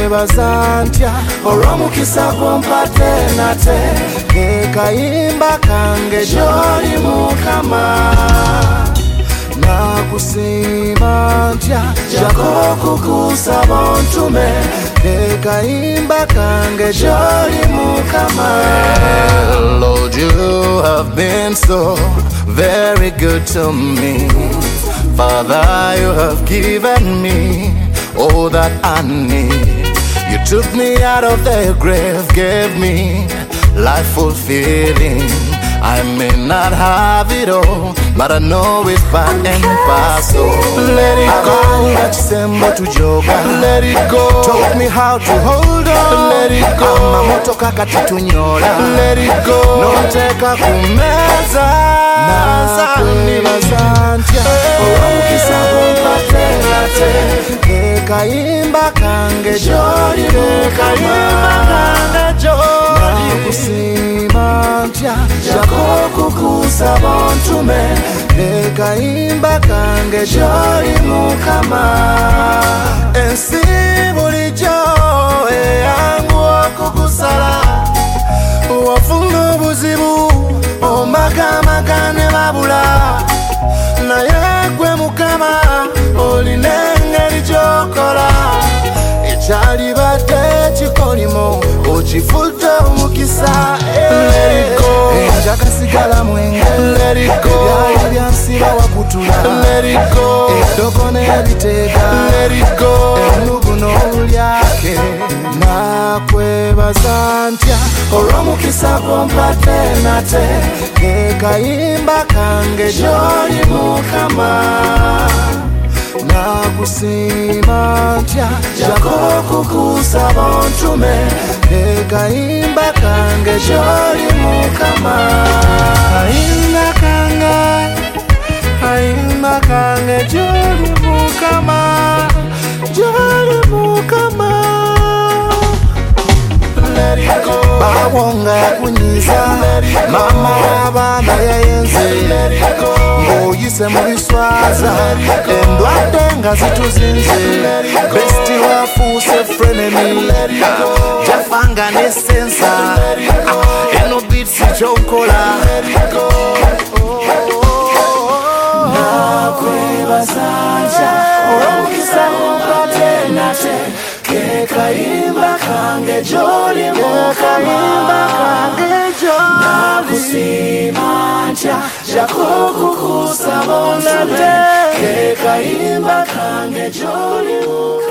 nakwebaza ntya olw'omukisa gw'ompadde nate ke kayimba kange gy'oli Mukama nakusiima ntya jako kukusaba ontume ke kayimba kange gy'oli Mukama. Lord, you have been so very good to me. Father, you have given me all that I need. You took me out of the grave, gave me life fulfilling. I may not have it all, but I know it's part and parcel. Let it go. Let it go. Taught me how to hold on. Let it go. Amamotoka kati tunyola. Let it go. Noteka kumeza. Nakwebaza ntya olw'omukisa gw'ompadde nate ke kayimba kange gy'oli Mukama nakusiima ntya jako kukusaba ontume ke kayimba kange gy'oli Mukama. Ensi bulijjo eyanguwa okukusala wafuna obuzibu omagamaga ne babula naye gwe Mukama olina engeri gy'okola ekyalibadde kikolimo okifudde omukisa. Enjaka sigala mwenge ebyali byansiba wakutula eddogo n'ebiteega ennugu n'olulyake nakwebaza ntya olw'omukisa gw'ompadde nate ke kayimba kange gy'oli Mukama nakusiima ntya jako kukusaba ontume ke kayimba kange gy'oli Mukama. Kayimba kange gy'oli Mukama, gy'oli Mukama. Bawonga yakunyiza mama w'abaana yayenze ng'oyise mu biswaza endwadde nga zituzinze besiti wafuuse frenemy jafanga n'essensa eno bitsi kyonkola nakwebaza ntya olw'omukisa gw'ompadde nate ke kayimba kange gy'oli Mukama nakusiima ntya jako kukusaba ontume ke kayimba kange gy'oli Mukama.